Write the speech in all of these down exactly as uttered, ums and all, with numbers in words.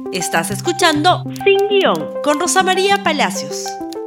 Estás escuchando Sin Guión con Rosa María Palacios.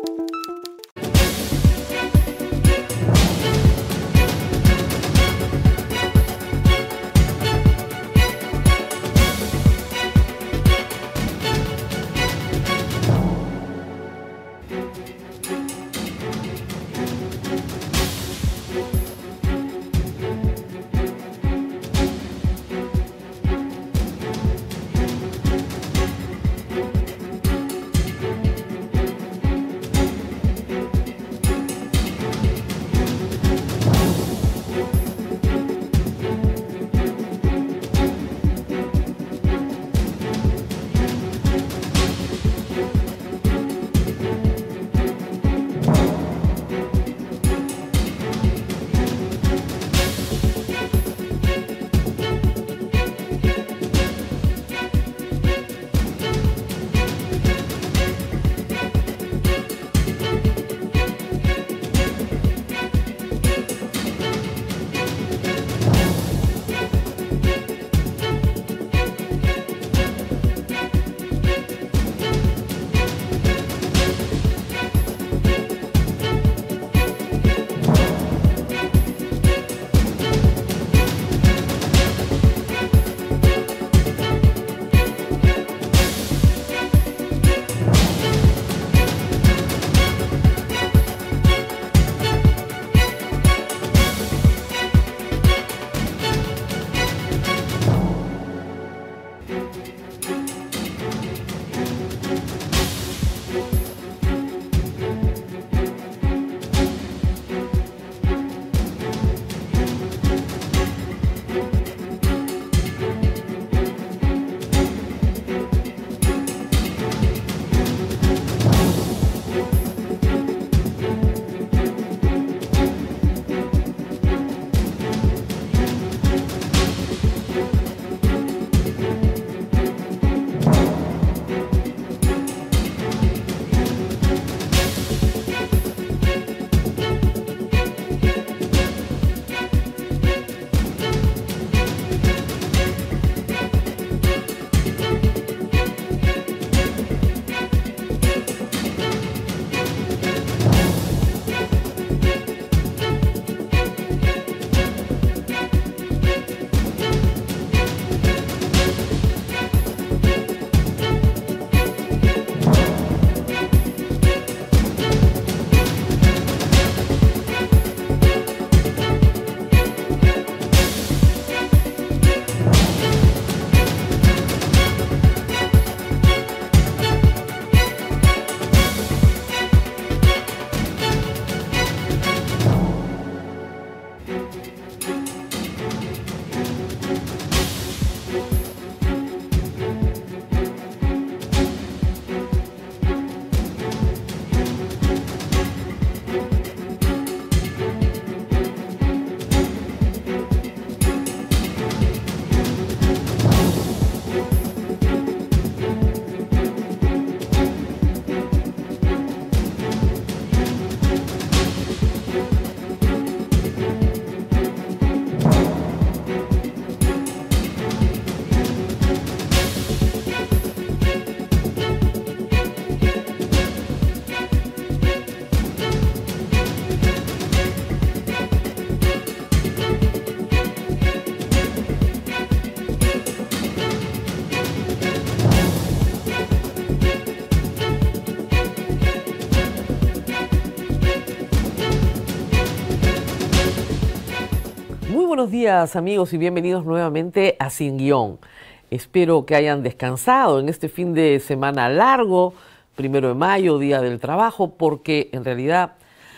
Buenos días amigos y bienvenidos nuevamente a Sin Guión. Espero que hayan descansado en este fin de semana largo, primero de mayo, Día del Trabajo, porque en realidad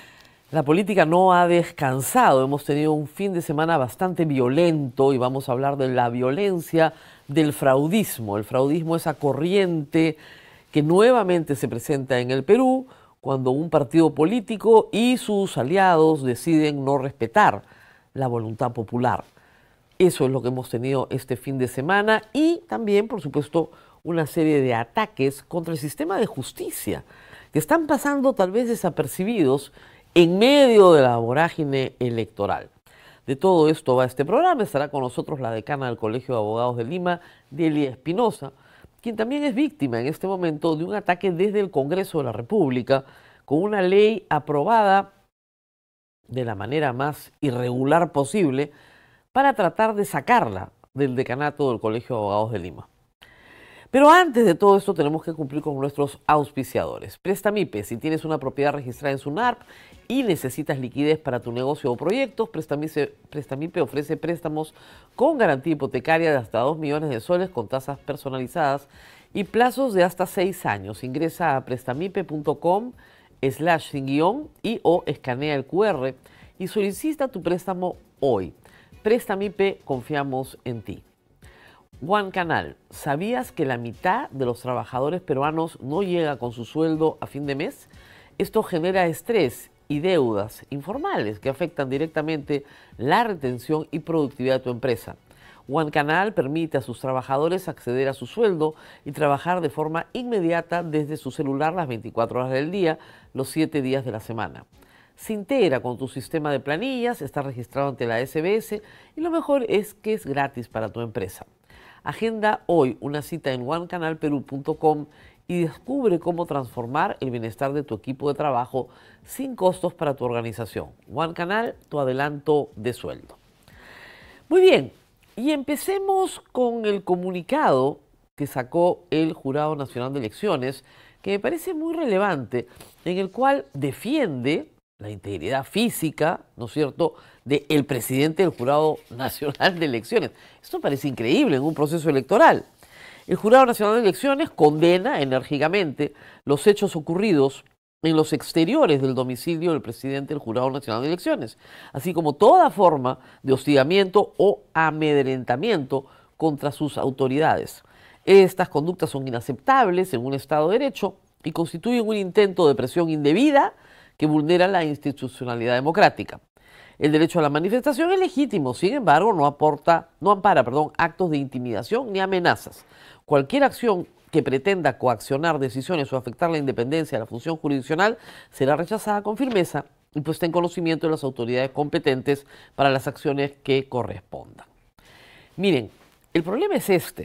la política no ha descansado. Hemos tenido un fin de semana bastante violento y vamos a hablar de la violencia del fraudismo. El fraudismo es esa corriente que nuevamente se presenta en el Perú cuando un partido político y sus aliados deciden no respetar la voluntad popular. Eso es lo que hemos tenido este fin de semana y también, por supuesto, una serie de ataques contra el sistema de justicia que están pasando tal vez desapercibidos en medio de la vorágine electoral. De todo esto va este programa. Estará con nosotros la decana del Colegio de Abogados de Lima, Delia Espinosa, quien también es víctima en este momento de un ataque desde el Congreso de la República con una ley aprobada de la manera más irregular posible para tratar de sacarla del decanato del Colegio de Abogados de Lima. Pero antes de todo esto tenemos que cumplir con nuestros auspiciadores. Prestamipe, si tienes una propiedad registrada en SUNARP y necesitas liquidez para tu negocio o proyectos, Prestamipe, Prestamipe ofrece préstamos con garantía hipotecaria de hasta dos millones de soles con tasas personalizadas y plazos de hasta seis años. Ingresa a prestamipe punto com slash sin guión y o escanea el cu erre y solicita tu préstamo hoy. Prestamipe, confiamos en ti. One Canal, ¿sabías que la mitad de los trabajadores peruanos no llega con su sueldo a fin de mes? Esto genera estrés y deudas informales que afectan directamente la retención y productividad de tu empresa. One Canal permite a sus trabajadores acceder a su sueldo y trabajar de forma inmediata desde su celular las veinticuatro horas del día, los siete días de la semana. Se integra con tu sistema de planillas, está registrado ante la ese be ese y lo mejor es que es gratis para tu empresa. Agenda hoy una cita en one canal peru punto com y descubre cómo transformar el bienestar de tu equipo de trabajo sin costos para tu organización. One Canal, tu adelanto de sueldo. Muy bien, y empecemos con el comunicado que sacó el Jurado Nacional de Elecciones, que me parece muy relevante, en el cual defiende la integridad física, ¿no es cierto?, del presidente del Jurado Nacional de Elecciones. Esto parece increíble en un proceso electoral. El Jurado Nacional de Elecciones condena enérgicamente los hechos ocurridos en los exteriores del domicilio del presidente del Jurado Nacional de Elecciones, así como toda forma de hostigamiento o amedrentamiento contra sus autoridades. Estas conductas son inaceptables en un Estado de Derecho y constituyen un intento de presión indebida que vulnera la institucionalidad democrática. El derecho a la manifestación es legítimo, sin embargo, no aporta, no ampara, perdón, actos de intimidación ni amenazas. Cualquier acción que pretenda coaccionar decisiones o afectar la independencia de la función jurisdiccional será rechazada con firmeza y puesta en conocimiento de las autoridades competentes para las acciones que correspondan. Miren, el problema es este.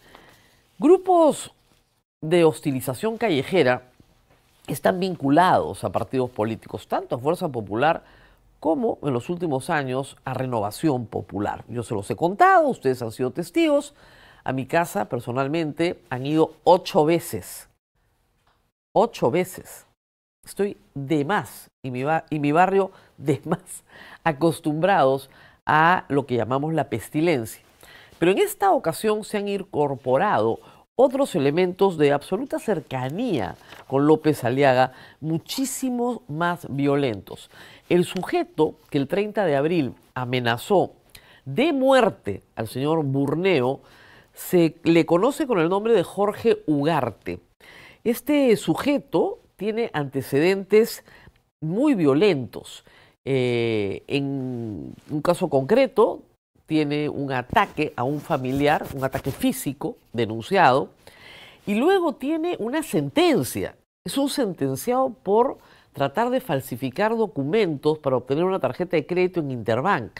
Grupos de hostilización callejera están vinculados a partidos políticos, tanto a Fuerza Popular como en los últimos años a Renovación Popular. Yo se los he contado, ustedes han sido testigos. A mi casa, personalmente, han ido ocho veces. Ocho veces. Estoy de más, y mi, y mi barrio de más, acostumbrados a lo que llamamos la pestilencia. Pero en esta ocasión se han incorporado otros elementos de absoluta cercanía con López Aliaga, muchísimos más violentos. El sujeto que el treinta de abril amenazó de muerte al señor Burneo se le conoce con el nombre de Jorge Ugarte. Este sujeto tiene antecedentes muy violentos. Eh, en un caso concreto, tiene un ataque a un familiar, un ataque físico denunciado, y luego tiene una sentencia. Es un sentenciado por tratar de falsificar documentos para obtener una tarjeta de crédito en Interbank.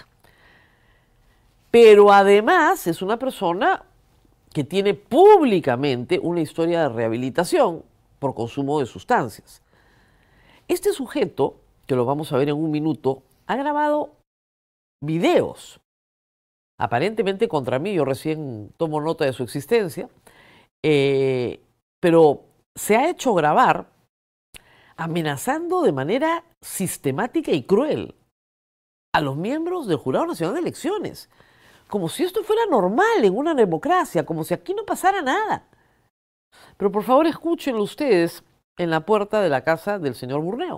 Pero además es una persona que tiene públicamente una historia de rehabilitación por consumo de sustancias. Este sujeto, que lo vamos a ver en un minuto, ha grabado videos, aparentemente contra mí. Yo recién tomo nota de su existencia, eh, pero se ha hecho grabar amenazando de manera sistemática y cruel a los miembros del Jurado Nacional de Elecciones, como si esto fuera normal en una democracia, como si aquí no pasara nada. Pero por favor escúchenlo ustedes en la puerta de la casa del señor Burneo.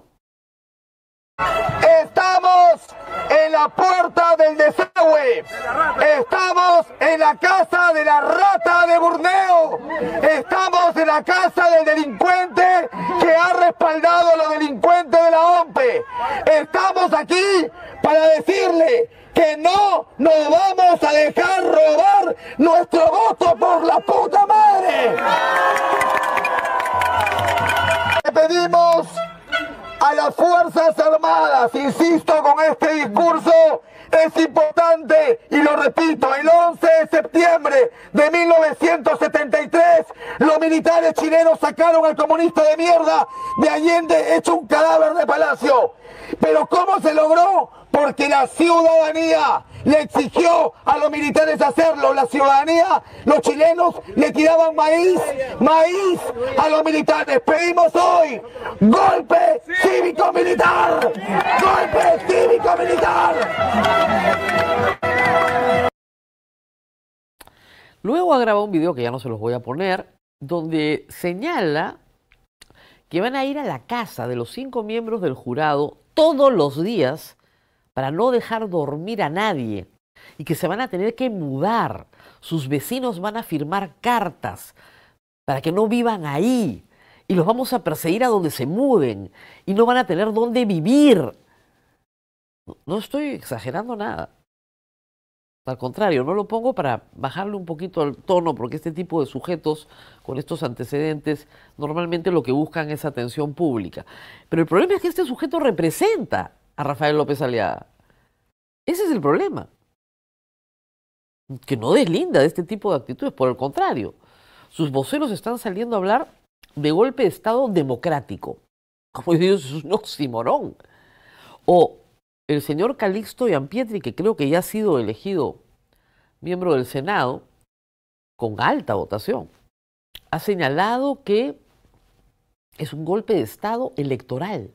Estamos en la puerta del desagüe. Estamos en la casa de la rata de Burneo. Estamos en la casa del delincuente que ha respaldado a los delincuentes de la O M P E. Estamos aquí para decirle que no nos vamos a dejar robar nuestro voto por la puta madre. Le pedimos a las Fuerzas Armadas, insisto con este discurso, es importante, y lo repito, el once de septiembre de mil novecientos setenta y tres Los militares chilenos sacaron al comunista de mierda de Allende hecho un cadáver de palacio. ¿Pero cómo se logró? Porque la ciudadanía le exigió a los militares hacerlo. La ciudadanía, los chilenos le tiraban maíz, maíz a los militares. Pedimos hoy golpe cívico-militar. Golpe cívico-militar. Luego ha grabado un video que ya no se los voy a poner, donde señala que van a ir a la casa de los cinco miembros del jurado todos los días para no dejar dormir a nadie y que se van a tener que mudar. Sus vecinos van a firmar cartas para que no vivan ahí y los vamos a perseguir a donde se muden y no van a tener dónde vivir. No estoy exagerando nada. Al contrario, no lo pongo para bajarle un poquito el tono, porque este tipo de sujetos con estos antecedentes normalmente lo que buscan es atención pública. Pero el problema es que este sujeto representa a Rafael López Aliaga. Ese es el problema. Que no deslinda de este tipo de actitudes, por el contrario. Sus voceros están saliendo a hablar de golpe de Estado democrático. Como Dios, es un oxímoron. O el señor Calixto Gianpietri, que creo que ya ha sido elegido miembro del Senado con alta votación, ha señalado que es un golpe de Estado electoral.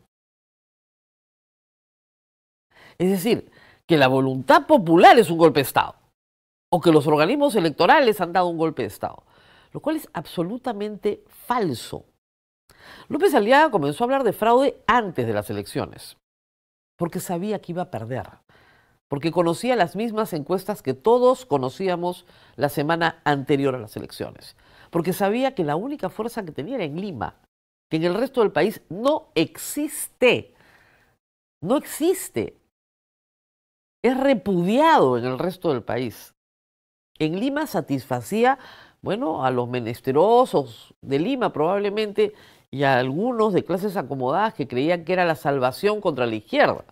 Es decir, que la voluntad popular es un golpe de Estado, o que los organismos electorales han dado un golpe de Estado, lo cual es absolutamente falso. López Aliaga comenzó a hablar de fraude antes de las elecciones, porque sabía que iba a perder, porque conocía las mismas encuestas que todos conocíamos la semana anterior a las elecciones, porque sabía que la única fuerza que tenía era en Lima, que en el resto del país no existe, no existe, es repudiado en el resto del país. En Lima satisfacía, bueno, a los menesterosos de Lima probablemente, y a algunos de clases acomodadas que creían que era la salvación contra la izquierda.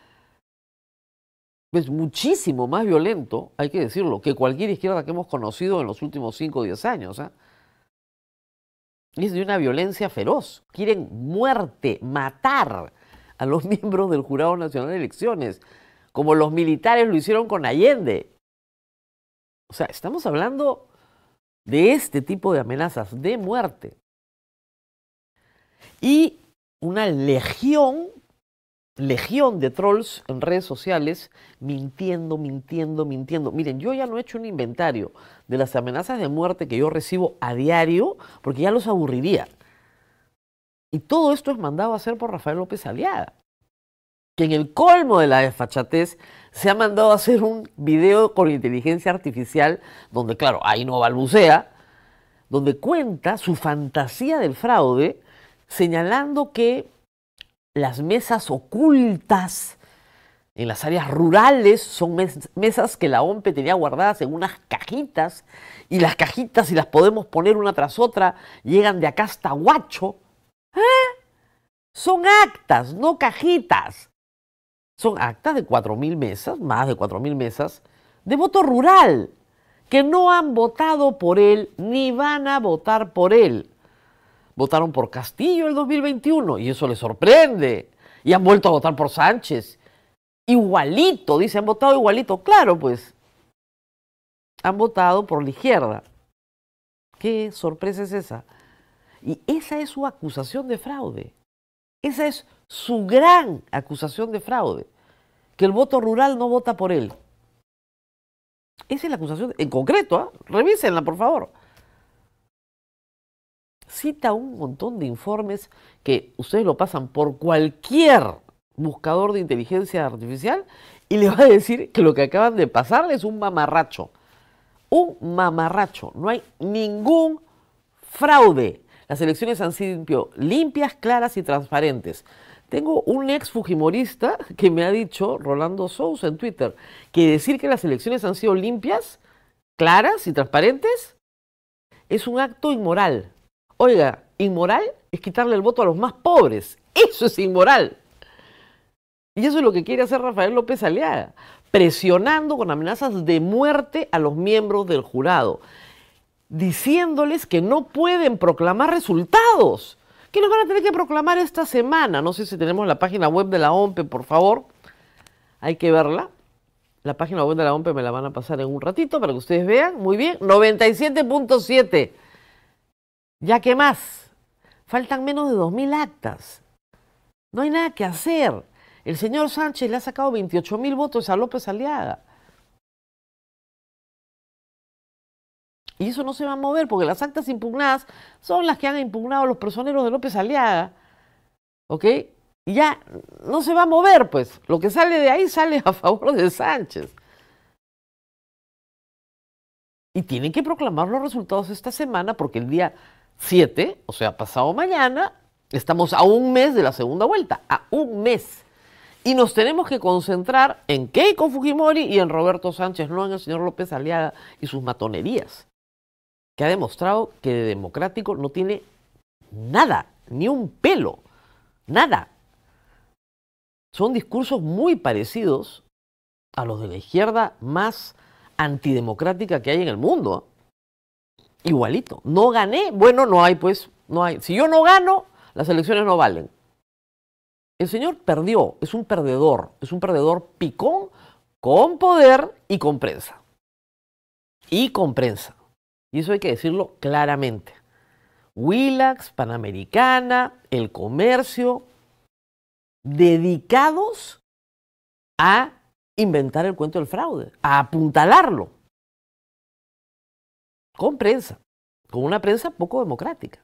Es muchísimo más violento, hay que decirlo, que cualquier izquierda que hemos conocido en los últimos cinco o diez años. ¿eh? Es de una violencia feroz. Quieren muerte, matar a los miembros del Jurado Nacional de Elecciones, como los militares lo hicieron con Allende. O sea, estamos hablando de este tipo de amenazas de muerte. Y una legión, legión de trolls en redes sociales mintiendo, mintiendo, mintiendo. Miren, yo ya no he hecho un inventario de las amenazas de muerte que yo recibo a diario, porque ya los aburriría. Y todo esto es mandado a hacer por Rafael López Aliaga, que en el colmo de la desfachatez se ha mandado a hacer un video con inteligencia artificial, donde, claro, ahí no balbucea, donde cuenta su fantasía del fraude, señalando que las mesas ocultas en las áreas rurales son mes mesas que la O M P E tenía guardadas en unas cajitas, y las cajitas, si las podemos poner una tras otra, llegan de acá hasta Huacho. ¿Eh? Son actas, no cajitas. Son actas de cuatro mil mesas, más de cuatro mil mesas, de voto rural, que no han votado por él ni van a votar por él. Votaron por Castillo el dos mil veintiuno y eso les sorprende. Y han vuelto a votar por Sánchez. Igualito, dicen, han votado igualito. Claro, pues, han votado por la izquierda. ¿Qué sorpresa es esa? Y esa es su acusación de fraude. Esa es su gran acusación de fraude. Que el voto rural no vota por él. Esa es la acusación, en concreto, ¿eh? Revísenla, por favor. Cita un montón de informes que ustedes lo pasan por cualquier buscador de inteligencia artificial y le va a decir que lo que acaban de pasarle es un mamarracho. Un mamarracho. No hay ningún fraude. Las elecciones han sido limpias, claras y transparentes. Tengo un ex fujimorista que me ha dicho, Rolando Sousa en Twitter, que decir que las elecciones han sido limpias, claras y transparentes es un acto inmoral. Oiga, inmoral es quitarle el voto a los más pobres. Eso es inmoral. Y eso es lo que quiere hacer Rafael López Aliaga, presionando con amenazas de muerte a los miembros del jurado. diciéndoles que no pueden proclamar resultados, que los van a tener que proclamar esta semana. No sé si tenemos la página web de la O M P E, por favor, hay que verla. La página web de la O M P E me la van a pasar en un ratito para que ustedes vean. Muy bien, noventa y siete punto siete. Ya que más, faltan menos de dos mil actas. No hay nada que hacer. El señor Sánchez le ha sacado veintiocho mil votos a López Aliaga. Y eso no se va a mover porque las actas impugnadas son las que han impugnado los personeros de López Aliaga. ¿Ok? Y ya no se va a mover, pues. Lo que sale de ahí sale a favor de Sánchez. Y tienen que proclamar los resultados esta semana porque el día siete, o sea, pasado mañana, estamos a un mes de la segunda vuelta. A un mes. Y nos tenemos que concentrar en Keiko Fujimori y en Roberto Sánchez, no en el señor López Aliaga y sus matonerías, que ha demostrado que de democrático no tiene nada, ni un pelo, nada. Son discursos muy parecidos a los de la izquierda más antidemocrática que hay en el mundo. Igualito. No gané, bueno, no hay, pues, no hay. Si yo no gano, las elecciones no valen. El señor perdió, es un perdedor, es un perdedor picón con poder y con prensa. Y con prensa. Y eso hay que decirlo claramente. Willax, Panamericana, El Comercio, dedicados a inventar el cuento del fraude, a apuntalarlo. Con prensa, con una prensa poco democrática.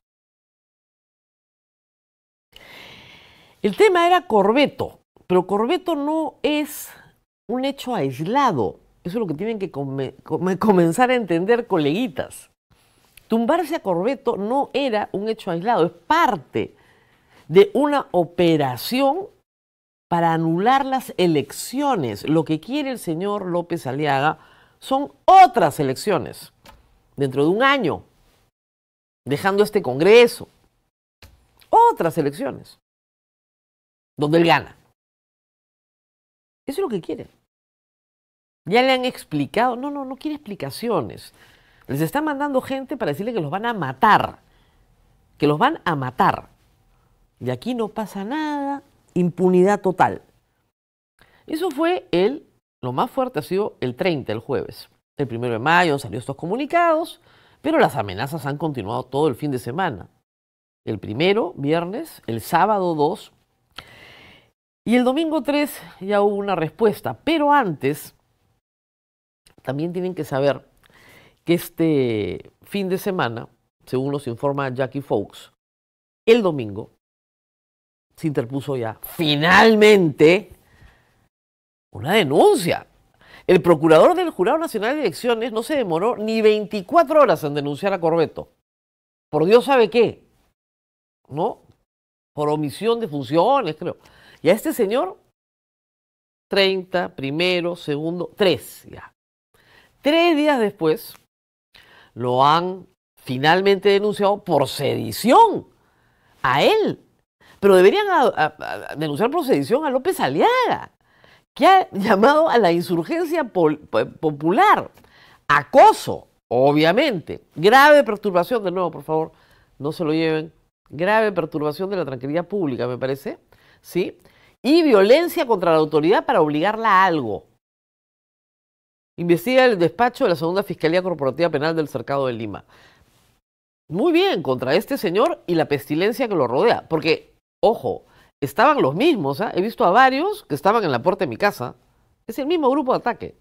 El tema era Corbeto, pero Corbeto no es un hecho aislado. Eso es lo que tienen que come, come, comenzar a entender, coleguitas. Tumbarse a Corbeto no era un hecho aislado, es parte de una operación para anular las elecciones. Lo que quiere el señor López Aliaga son otras elecciones, dentro de un año, dejando este Congreso. Otras elecciones, donde él gana. Eso es lo que quiere. Ya le han explicado, no, no, no quiere explicaciones. Les está mandando gente para decirle que los van a matar, que los van a matar. Y aquí no pasa nada, impunidad total. Eso fue el, lo más fuerte ha sido el treinta, el jueves. El primero de mayo han salido estos comunicados, pero las amenazas han continuado todo el fin de semana. El primero, viernes, el sábado dos, y el domingo tres ya hubo una respuesta. Pero antes, también tienen que saber que este fin de semana, según nos informa Jackie Fox, el domingo se interpuso ya finalmente una denuncia. El procurador del Jurado Nacional de Elecciones no se demoró ni veinticuatro horas en denunciar a Corbeto. Por Dios sabe qué, ¿no? Por omisión de funciones, creo. Y a este señor, treinta, primero, segundo, tres ya. Tres días después, lo han finalmente denunciado por sedición a él. Pero deberían a, a, a denunciar por sedición a López Aliaga, que ha llamado a la insurgencia pol, popular. Acoso, obviamente. Grave perturbación, de nuevo, por favor, no se lo lleven. Grave perturbación de la tranquilidad pública, me parece. ¿Sí? Y violencia contra la autoridad para obligarla a algo. Investiga el despacho de la Segunda Fiscalía Corporativa Penal del Cercado de Lima. Muy bien, contra este señor y la pestilencia que lo rodea. Porque, ojo, estaban los mismos, ¿eh? He visto a varios que estaban en la puerta de mi casa. Es el mismo grupo de ataque.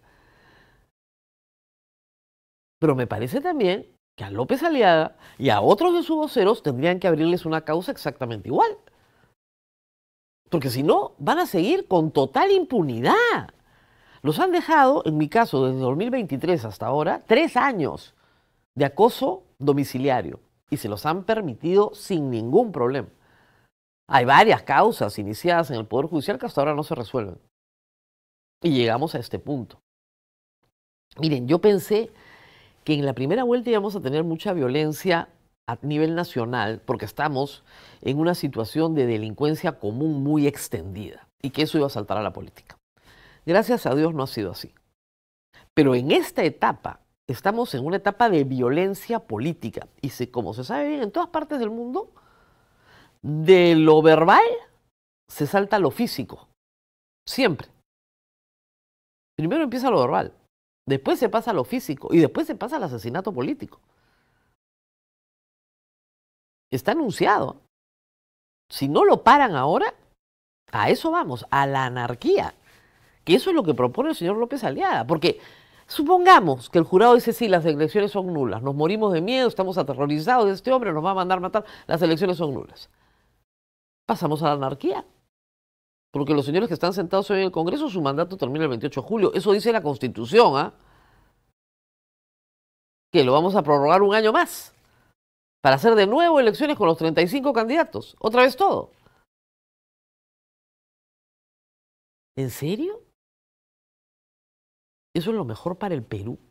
Pero me parece también que a López Aliaga y a otros de sus voceros tendrían que abrirles una causa exactamente igual. Porque si no, van a seguir con total impunidad. Los han dejado, en mi caso, desde dos mil veintitrés hasta ahora, tres años de acoso domiciliario. Y se los han permitido sin ningún problema. Hay varias causas iniciadas en el Poder Judicial que hasta ahora no se resuelven. Y llegamos a este punto. Miren, yo pensé que en la primera vuelta íbamos a tener mucha violencia a nivel nacional, porque estamos en una situación de delincuencia común muy extendida, y que eso iba a saltar a la política. Gracias a Dios no ha sido así. Pero en esta etapa, estamos en una etapa de violencia política. Y se, como se sabe bien en todas partes del mundo, de lo verbal se salta a lo físico. Siempre. Primero empieza lo verbal, después se pasa a lo físico y después se pasa al asesinato político. Está anunciado. Si no lo paran ahora, a eso vamos, a la anarquía. Que eso es lo que propone el señor López Aliaga. Porque supongamos que el jurado dice, sí, las elecciones son nulas, nos morimos de miedo, estamos aterrorizados de este hombre, nos va a mandar matar, las elecciones son nulas. Pasamos a la anarquía. Porque los señores que están sentados hoy en el Congreso, su mandato termina el veintiocho de julio. Eso dice la Constitución, ¿ah? ¿eh? Que lo vamos a prorrogar un año más. Para hacer de nuevo elecciones con los treinta y cinco candidatos. Otra vez todo. ¿En serio? ¿Eso es lo mejor para el Perú?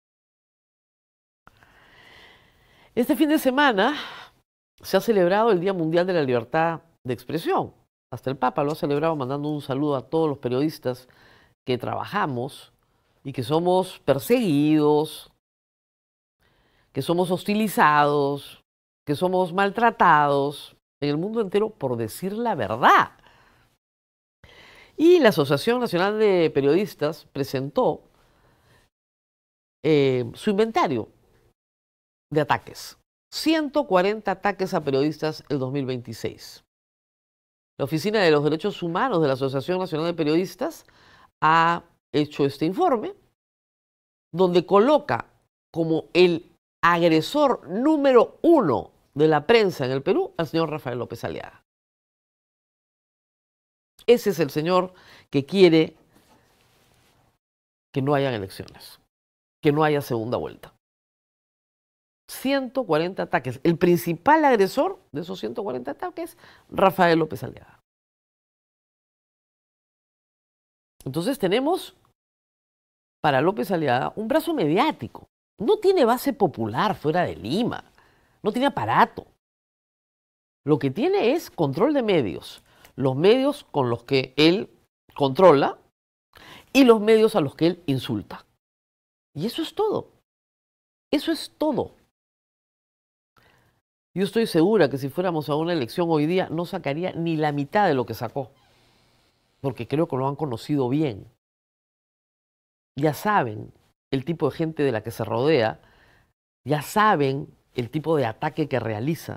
Este fin de semana se ha celebrado el Día Mundial de la Libertad de Expresión. Hasta el Papa lo ha celebrado mandando un saludo a todos los periodistas que trabajamos y que somos perseguidos, que somos hostilizados, que somos maltratados en el mundo entero por decir la verdad. Y la Asociación Nacional de Periodistas presentó eh, su inventario de ataques. ciento cuarenta ataques a periodistas el dos mil veintiséis. La Oficina de los Derechos Humanos de la Asociación Nacional de Periodistas ha hecho este informe donde coloca como el agresor número uno de la prensa en el Perú al señor Rafael López Aliaga. Ese es el señor que quiere que no hayan elecciones, que no haya segunda vuelta. ciento cuarenta ataques. El principal agresor de esos ciento cuarenta ataques, Rafael López Aliaga. Entonces tenemos para López Aliaga un brazo mediático. No tiene base popular fuera de Lima. No tiene aparato. Lo que tiene es control de medios. Los medios con los que él controla y los medios a los que él insulta. Y eso es todo. Eso es todo. Yo estoy segura que si fuéramos a una elección hoy día no sacaría ni la mitad de lo que sacó. Porque creo que lo han conocido bien. Ya saben el tipo de gente de la que se rodea. Ya saben el tipo de ataque que realiza.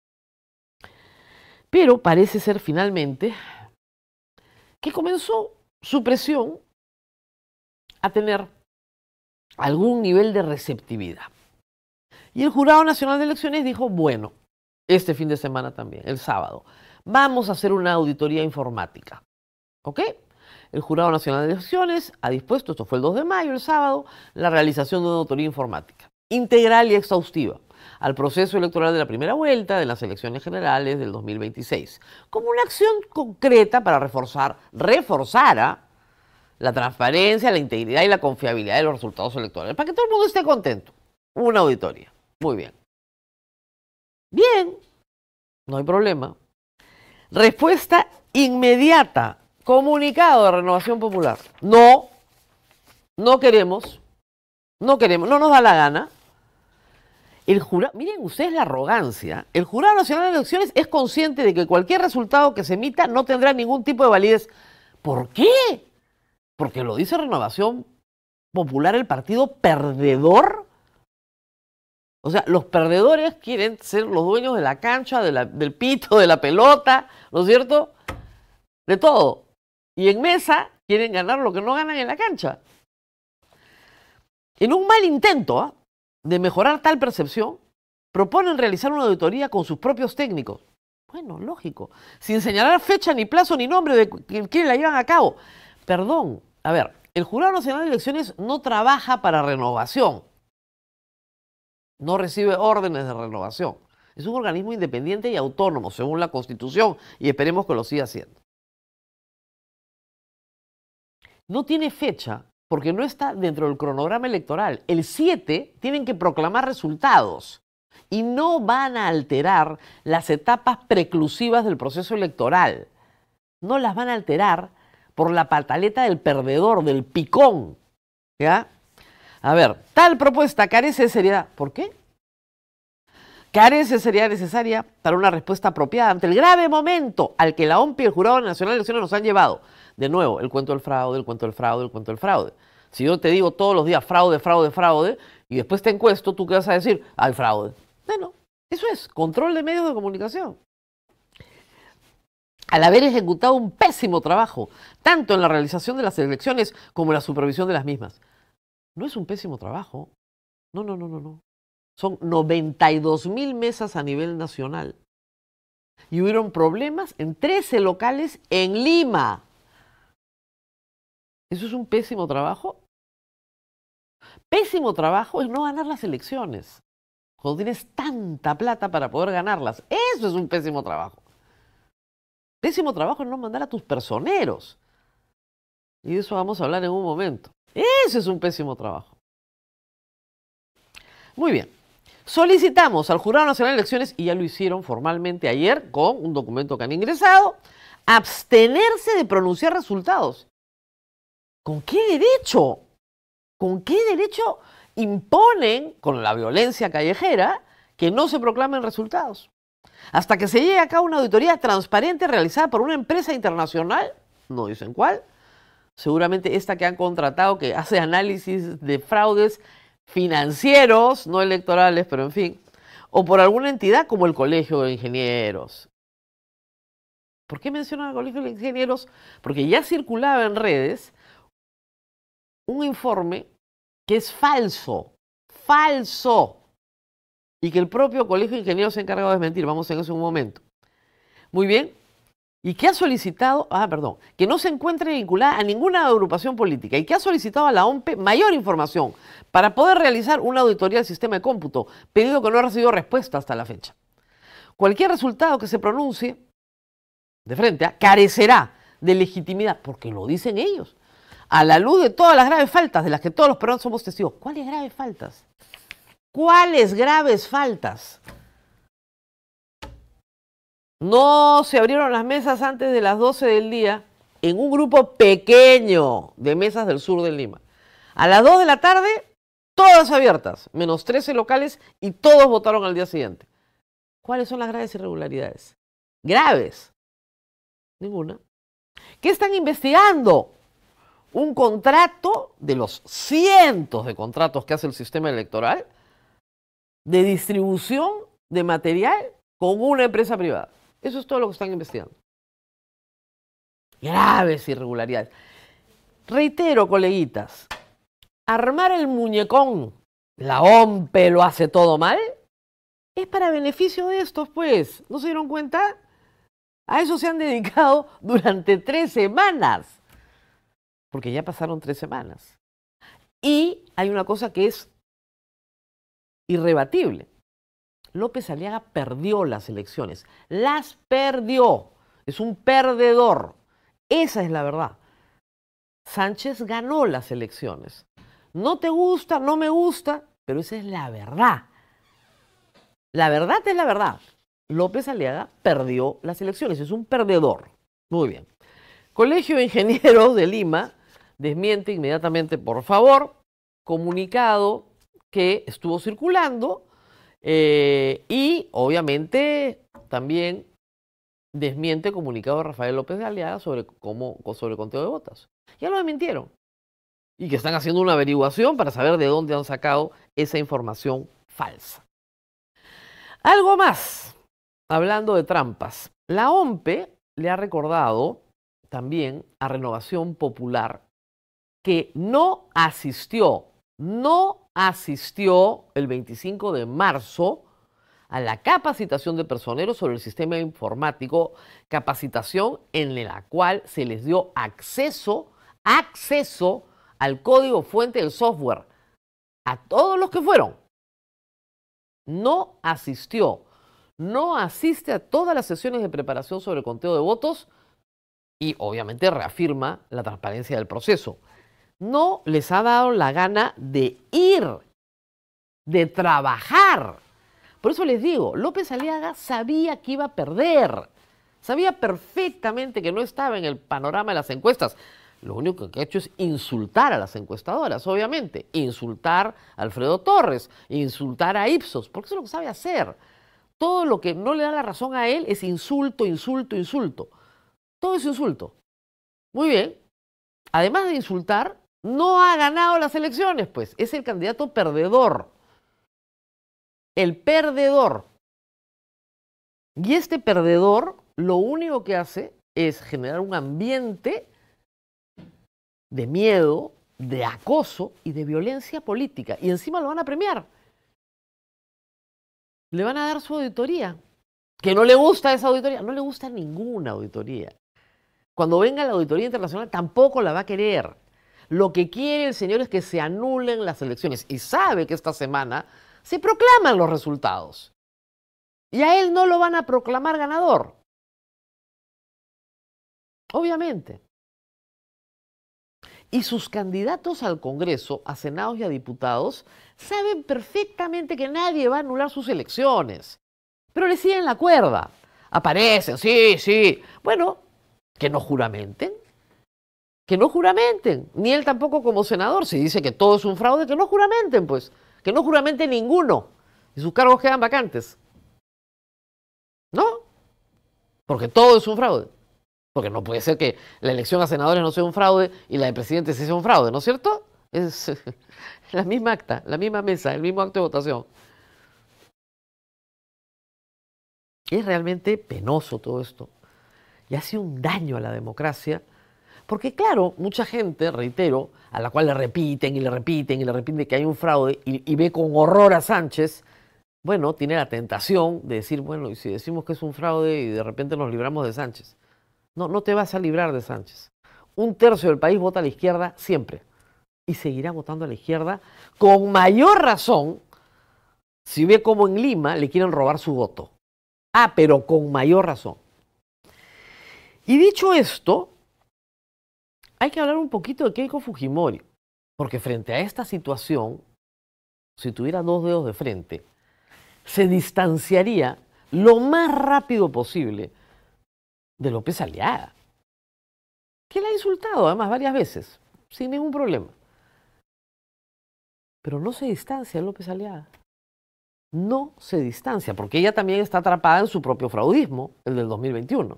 Pero parece ser finalmente que comenzó su presión a tener algún nivel de receptividad. Y el Jurado Nacional de Elecciones dijo, bueno, este fin de semana también, el sábado, vamos a hacer una auditoría informática. ¿Ok? El Jurado Nacional de Elecciones ha dispuesto, esto fue el dos de mayo, el sábado, la realización de una auditoría informática, integral y exhaustiva, al proceso electoral de la primera vuelta de las elecciones generales del dos mil veintiséis, como una acción concreta para reforzar, reforzar ¿ah? la transparencia, la integridad y la confiabilidad de los resultados electorales, para que todo el mundo esté contento. Una auditoría. Muy bien. Bien, no hay problema. Respuesta inmediata. Comunicado de Renovación Popular. No, no queremos, no queremos, no nos da la gana. El jurado, miren ustedes la arrogancia. El Jurado Nacional de Elecciones es consciente de que cualquier resultado que se emita no tendrá ningún tipo de validez. ¿Por qué? Porque lo dice Renovación Popular, el partido perdedor. O sea, los perdedores quieren ser los dueños de la cancha, de la, del pito, de la pelota, ¿no es cierto? De todo. Y en mesa quieren ganar lo que no ganan en la cancha. En un mal intento ¿eh? de mejorar tal percepción, proponen realizar una auditoría con sus propios técnicos. Bueno, lógico. Sin señalar fecha, ni plazo, ni nombre de quienes la llevan a cabo. Perdón, a ver, el Jurado Nacional de Elecciones no trabaja para Renovación. No recibe órdenes de renovación. Es un organismo independiente y autónomo, según la Constitución, y esperemos que lo siga haciendo. No tiene fecha porque no está dentro del cronograma electoral. El siete tienen que proclamar resultados y no van a alterar las etapas preclusivas del proceso electoral. No las van a alterar por la pataleta del perdedor, del picón, ¿ya? A ver, tal propuesta carece de seriedad. ¿Por qué? Carece de seriedad necesaria para una respuesta apropiada ante el grave momento al que la O M P y el Jurado Nacional de Elecciones nos han llevado. De nuevo, el cuento del fraude, el cuento del fraude, el cuento del fraude. Si yo te digo todos los días fraude, fraude, fraude, y después te encuesto, ¿tú qué vas a decir? Hay fraude. Bueno, eso es control de medios de comunicación. Al haber ejecutado un pésimo trabajo, tanto en la realización de las elecciones como en la supervisión de las mismas. No es un pésimo trabajo. No, no, no, no, no. Son noventa y dos mil mesas a nivel nacional. Y hubieron problemas en trece locales en Lima. ¿Eso es un pésimo trabajo? Pésimo trabajo es no ganar las elecciones. Cuando tienes tanta plata para poder ganarlas. Eso es un pésimo trabajo. Pésimo trabajo es no mandar a tus personeros. Y de eso vamos a hablar en un momento. Eso es un pésimo trabajo. Muy bien. Solicitamos al Jurado Nacional de Elecciones, y ya lo hicieron formalmente ayer con un documento que han ingresado, abstenerse de pronunciar resultados. ¿Con qué derecho? ¿Con qué derecho imponen, con la violencia callejera, que no se proclamen resultados? Hasta que se llegue a cabo una auditoría transparente realizada por una empresa internacional, no dicen cuál, seguramente esta que han contratado, que hace análisis de fraudes financieros, no electorales, pero en fin, o por alguna entidad como el Colegio de Ingenieros. ¿Por qué mencionan al Colegio de Ingenieros? Porque ya circulaba en redes un informe que es falso, falso, y que el propio Colegio de Ingenieros se ha encargado de desmentir. Vamos en eso en un momento. Muy bien. Y que ha solicitado, ah, perdón, que no se encuentre vinculada a ninguna agrupación política y que ha solicitado a la O M P mayor información para poder realizar una auditoría del sistema de cómputo, pedido que no ha recibido respuesta hasta la fecha. Cualquier resultado que se pronuncie de frente a carecerá de legitimidad, porque lo dicen ellos, a la luz de todas las graves faltas de las que todos los peruanos somos testigos. ¿Cuáles graves faltas? ¿Cuáles graves faltas? No se abrieron las mesas antes de las doce del día en un grupo pequeño de mesas del sur de Lima. A las dos de la tarde, todas abiertas, menos trece locales, y todos votaron al día siguiente. ¿Cuáles son las graves irregularidades? Graves. Ninguna. ¿Qué están investigando? Un contrato de los cientos de contratos que hace el sistema electoral de distribución de material con una empresa privada. Eso es todo lo que están investigando. Graves irregularidades. Reitero, coleguitas, armar el muñecón, la O M P lo hace todo mal, es para beneficio de estos, pues. ¿No se dieron cuenta? A eso se han dedicado durante tres semanas. Porque ya pasaron tres semanas. Y hay una cosa que es irrebatible. López Aliaga perdió las elecciones. Las perdió. Es un perdedor. Esa es la verdad. Sánchez ganó las elecciones. No te gusta, no me gusta, pero esa es la verdad. La verdad es la verdad. López Aliaga perdió las elecciones. Es un perdedor. Muy bien. Colegio de Ingenieros de Lima desmiente inmediatamente, por favor, comunicado que estuvo circulando. Eh, y obviamente también desmiente comunicado de Rafael López de Aliaga sobre cómo sobre conteo de votos. Ya lo desmintieron. Y que están haciendo una averiguación para saber de dónde han sacado esa información falsa. Algo más, hablando de trampas. La O M P le ha recordado también a Renovación Popular que no asistió, no asistió el veinticinco de marzo a la capacitación de personeros sobre el sistema informático, capacitación en la cual se les dio acceso, acceso al código fuente del software a todos los que fueron. No asistió, no asiste a todas las sesiones de preparación sobre el conteo de votos y obviamente reafirma la transparencia del proceso. No les ha dado la gana de ir, de trabajar. Por eso les digo, López Aliaga sabía que iba a perder. Sabía perfectamente que no estaba en el panorama de las encuestas. Lo único que ha hecho es insultar a las encuestadoras, obviamente. Insultar a Alfredo Torres, insultar a Ipsos, porque eso es lo que sabe hacer. Todo lo que no le da la razón a él es insulto, insulto, insulto. Todo es insulto. Muy bien. Además de insultar, no ha ganado las elecciones, pues. Es el candidato perdedor. El perdedor. Y este perdedor lo único que hace es generar un ambiente de miedo, de acoso y de violencia política. Y encima lo van a premiar. Le van a dar su auditoría. Que no le gusta esa auditoría. No le gusta ninguna auditoría. Cuando venga la auditoría internacional tampoco la va a querer. Lo que quiere el señor es que se anulen las elecciones. Y sabe que esta semana se proclaman los resultados. Y a él no lo van a proclamar ganador. Obviamente. Y sus candidatos al Congreso, a senados y a diputados, saben perfectamente que nadie va a anular sus elecciones. Pero le siguen la cuerda. Aparecen, sí, sí. Bueno, que no juramenten. Que no juramenten. Ni él tampoco como senador. Si dice que todo es un fraude, que no juramenten, pues. Que no juramenten ninguno. Y sus cargos quedan vacantes. ¿No? Porque todo es un fraude. Porque no puede ser que la elección a senadores no sea un fraude y la de presidentes sí sea un fraude, ¿no es cierto? Es la misma acta, la misma mesa, el mismo acto de votación. Es realmente penoso todo esto. Y hace un daño a la democracia. Porque claro, mucha gente, reitero, a la cual le repiten y le repiten y le repiten que hay un fraude y, y ve con horror a Sánchez, bueno, tiene la tentación de decir, bueno, y si decimos que es un fraude y de repente nos libramos de Sánchez. No, no te vas a librar de Sánchez. Un tercio del país vota a la izquierda siempre. Y seguirá votando a la izquierda con mayor razón si ve cómo en Lima le quieren robar su voto. Ah, pero con mayor razón. Y dicho esto, hay que hablar un poquito de Keiko Fujimori. Porque frente a esta situación, si tuviera dos dedos de frente, se distanciaría lo más rápido posible de López Aliaga, que la ha insultado además varias veces, sin ningún problema. Pero no se distancia López Aliaga. No se distancia, porque ella también está atrapada en su propio fraudismo, el del dos mil veintiuno.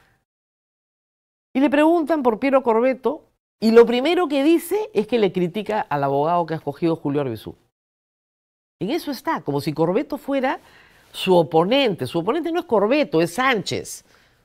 Y le preguntan por Piero Corvetto, y lo primero que dice es que le critica al abogado que ha escogido Julio Arbizu. En eso está, como si Corvetto fuera su oponente. Su oponente no es Corvetto, es Sánchez.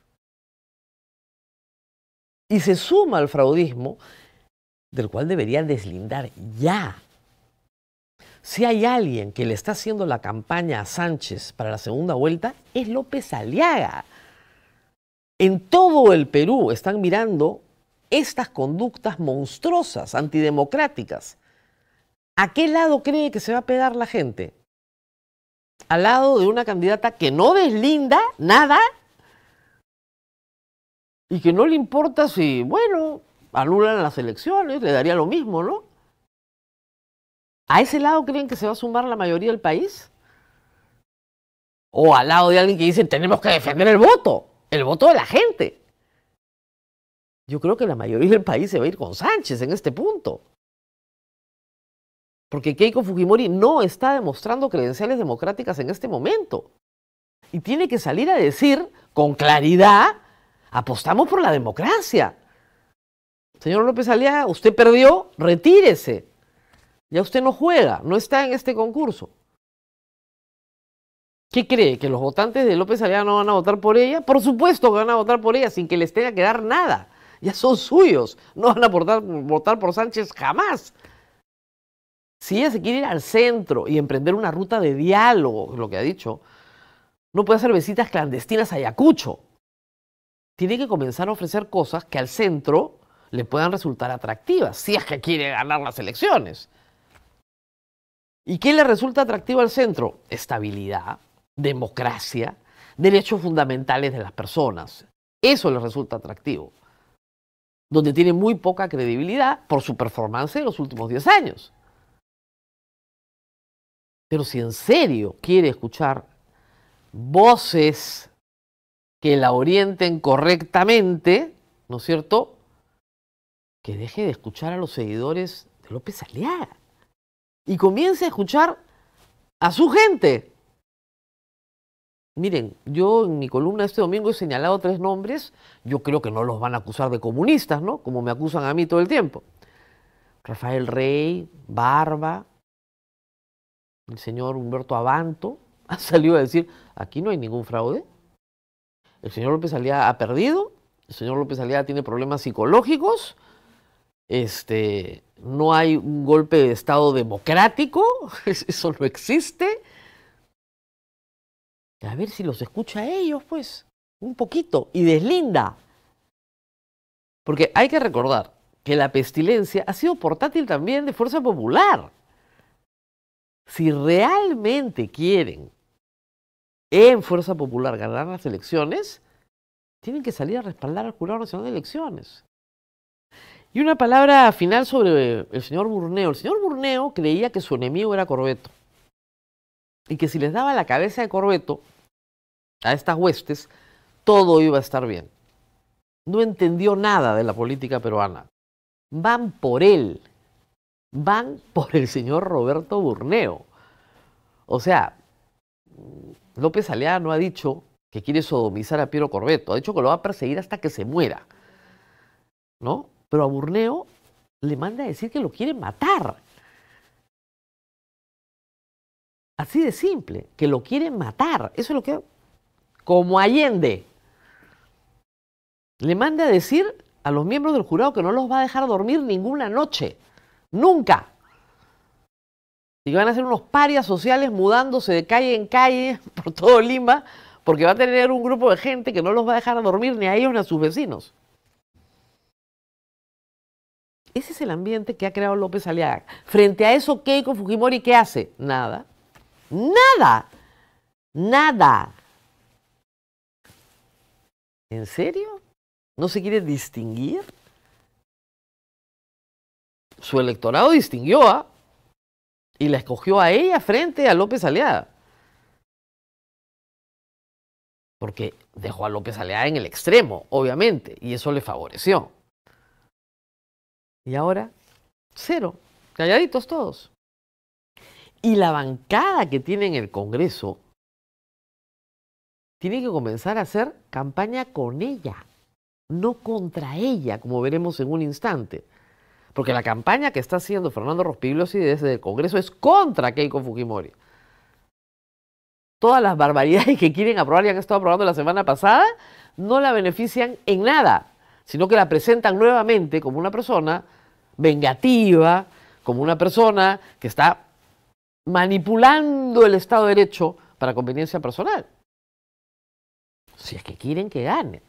Y se suma al fraudismo, del cual debería deslindar ya. Si hay alguien que le está haciendo la campaña a Sánchez para la segunda vuelta, es López Aliaga. En todo el Perú están mirando estas conductas monstruosas, antidemocráticas. ¿A qué lado cree que se va a pegar la gente? ¿Al lado de una candidata que no deslinda nada? Y que no le importa si, bueno, anulan las elecciones, le daría lo mismo, ¿no? ¿A ese lado creen que se va a sumar la mayoría del país? ¿O al lado de alguien que dice, tenemos que defender el voto, el voto de la gente? Yo creo que la mayoría del país se va a ir con Sánchez en este punto. Porque Keiko Fujimori no está demostrando credenciales democráticas en este momento. Y tiene que salir a decir con claridad, apostamos por la democracia. Señor López Aliaga, usted perdió, retírese. Ya usted no juega, no está en este concurso. ¿Qué cree? ¿Que los votantes de López Aliaga no van a votar por ella? Por supuesto que van a votar por ella sin que les tenga que dar nada. Ya son suyos. No van a votar, votar por Sánchez jamás. Si ella se quiere ir al centro y emprender una ruta de diálogo, lo que ha dicho, no puede hacer visitas clandestinas a Ayacucho. Tiene que comenzar a ofrecer cosas que al centro le puedan resultar atractivas, si es que quiere ganar las elecciones. ¿Y qué le resulta atractivo al centro? Estabilidad, democracia, derechos fundamentales de las personas. Eso le resulta atractivo. Donde tiene muy poca credibilidad por su performance en los últimos diez años. Pero si en serio quiere escuchar voces que la orienten correctamente, ¿no es cierto?, que deje de escuchar a los seguidores de López Aliaga y comience a escuchar a su gente. Miren, yo en mi columna este domingo he señalado tres nombres. Yo creo que no los van a acusar de comunistas, ¿no? Como me acusan a mí todo el tiempo. Rafael Rey, Barba, el señor Humberto Abanto ha salido a decir, aquí no hay ningún fraude. El señor López Aliaga ha perdido, el señor López Aliaga tiene problemas psicológicos, este, no hay un golpe de Estado democrático, eso no existe. A ver si los escucha a ellos, pues, un poquito, y deslinda. Porque hay que recordar que la pestilencia ha sido portátil también de Fuerza Popular. Si realmente quieren en Fuerza Popular ganar las elecciones, tienen que salir a respaldar al Jurado Nacional de Elecciones. Y una palabra final sobre el señor Burneo. El señor Burneo creía que su enemigo era Corbeto. Y que si les daba la cabeza de Corbeto a estas huestes, todo iba a estar bien. No entendió nada de la política peruana. Van por él. Van por el señor Roberto Burneo. O sea, López Aliaga no ha dicho que quiere sodomizar a Piero Corbeto. Ha dicho que lo va a perseguir hasta que se muera, ¿no? Pero a Burneo le manda a decir que lo quiere matar. Así de simple, que lo quieren matar. Eso es lo que... Como Allende. Le manda a decir a los miembros del jurado que no los va a dejar dormir ninguna noche. Nunca. Y que van a ser unos parias sociales mudándose de calle en calle por todo Lima, porque va a tener un grupo de gente que no los va a dejar dormir ni a ellos ni a sus vecinos. Ese es el ambiente que ha creado López Aliaga. Frente a eso, Keiko Fujimori, ¿qué hace? Nada. Nada. Nada. ¿En serio? ¿No se quiere distinguir? Su electorado distinguió a... y la escogió a ella frente a López Aliaga. Porque dejó a López Aliaga en el extremo, obviamente, y eso le favoreció. Y ahora, cero, calladitos todos. Y la bancada que tiene en el Congreso tiene que comenzar a hacer campaña con ella, no contra ella, como veremos en un instante. Porque la campaña que está haciendo Fernando Rospigliosi desde el Congreso es contra Keiko Fujimori. Todas las barbaridades que quieren aprobar y han estado aprobando la semana pasada no la benefician en nada, sino que la presentan nuevamente como una persona vengativa, como una persona que está manipulando el Estado de Derecho para conveniencia personal. Si es que quieren que gane.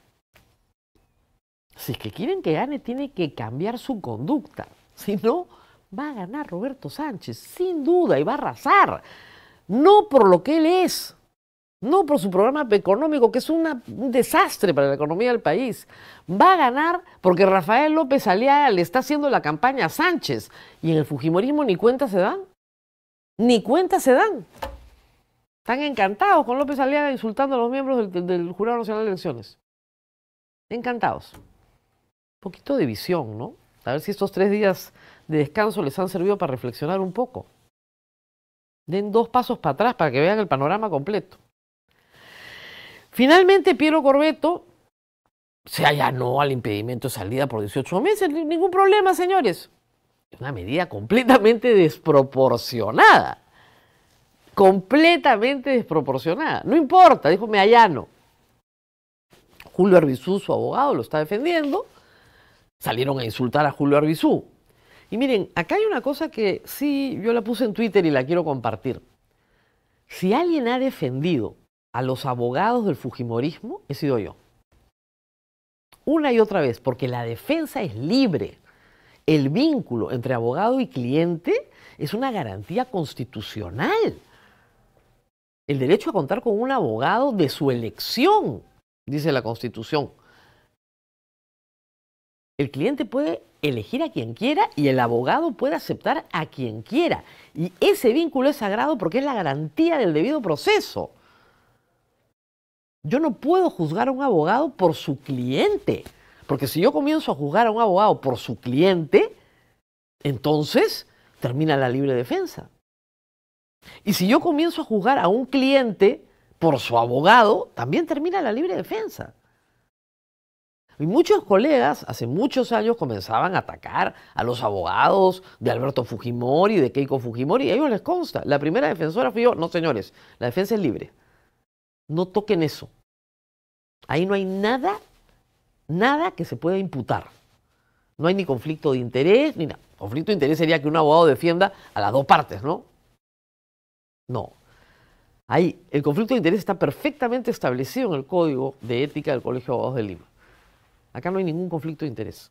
Si es que quieren que gane, tiene que cambiar su conducta. Si no, va a ganar Roberto Sánchez, sin duda, y va a arrasar. No por lo que él es, no por su programa económico, que es una, un desastre para la economía del país. Va a ganar porque Rafael López Aliaga le está haciendo la campaña a Sánchez. Y en el fujimorismo ni cuenta se dan. Ni cuenta se dan. Están encantados con López Aliaga insultando a los miembros del, del Jurado Nacional de Elecciones. Encantados. Un poquito de visión, ¿no? A ver si estos tres días de descanso les han servido para reflexionar un poco. Den dos pasos para atrás para que vean el panorama completo. Finalmente, Piero Corbeto se allanó al impedimento de salida por dieciocho meses. Ningún problema, señores. Es una medida completamente desproporcionada. Completamente desproporcionada. No importa, dijo, me allano. Julio Arbizú, su abogado, lo está defendiendo. Salieron a insultar a Julio Arbizú. Y miren, acá hay una cosa que sí, yo la puse en Twitter y la quiero compartir. Si alguien ha defendido a los abogados del fujimorismo, he sido yo. Una y otra vez, porque la defensa es libre. El vínculo entre abogado y cliente es una garantía constitucional. El derecho a contar con un abogado de su elección, dice la Constitución. El cliente puede elegir a quien quiera y el abogado puede aceptar a quien quiera. Y ese vínculo es sagrado porque es la garantía del debido proceso. Yo no puedo juzgar a un abogado por su cliente, Porque si yo comienzo a juzgar a un abogado por su cliente, entonces termina la libre defensa. Y si yo comienzo a juzgar a un cliente por su abogado, también termina la libre defensa. Y muchos colegas hace muchos años comenzaban a atacar a los abogados de Alberto Fujimori, de Keiko Fujimori, y a ellos les consta. La primera defensora fui yo. No, señores, la defensa es libre. No toquen eso. Ahí no hay nada, nada que se pueda imputar. No hay ni conflicto de interés, ni nada. Conflicto de interés sería que un abogado defienda a las dos partes, ¿no? No. Ahí, el conflicto de interés está perfectamente establecido en el Código de Ética del Colegio de Abogados de Lima. Acá no hay ningún conflicto de interés.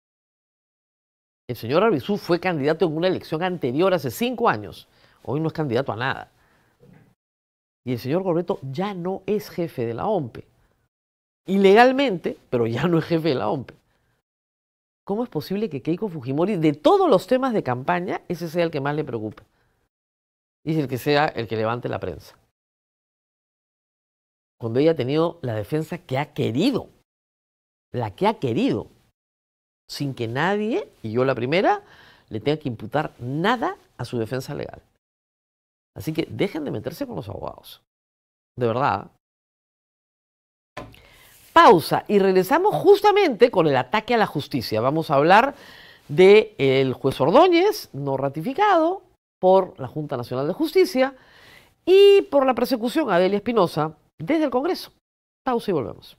El señor Arbizu fue candidato en una elección anterior hace cinco años. Hoy no es candidato a nada. Y el señor Corbeto ya no es jefe de la O M P E. Ilegalmente, pero ya no es jefe de la O M P E. ¿Cómo es posible que Keiko Fujimori, de todos los temas de campaña, ese sea el que más le preocupe? Y el que sea el que levante la prensa. Cuando ella ha tenido la defensa que ha querido. La que ha querido. Sin que nadie, y yo la primera, le tenga que imputar nada a su defensa legal. Así que dejen de meterse con los abogados. De verdad. Pausa y regresamos justamente con el ataque a la justicia. Vamos a hablar del juez Ordóñez, no ratificado por la Junta Nacional de Justicia, y por la persecución a Adelia Espinosa desde el Congreso. Pausa y volvemos.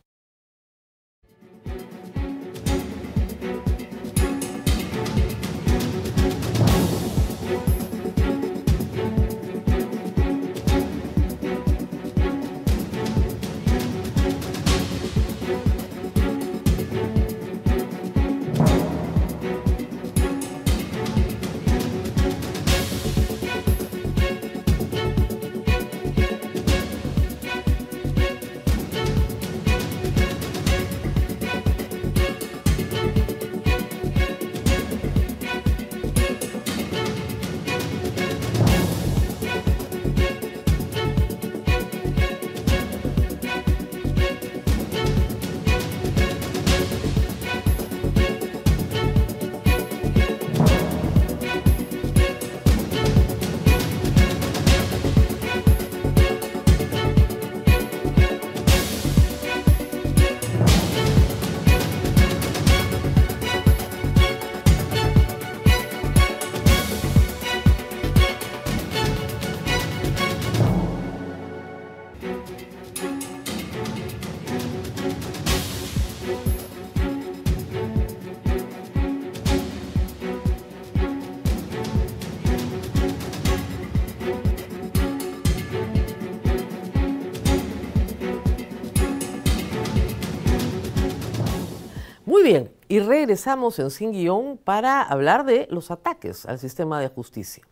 Muy bien, y regresamos en Sin Guión para hablar de los ataques al sistema de justicia.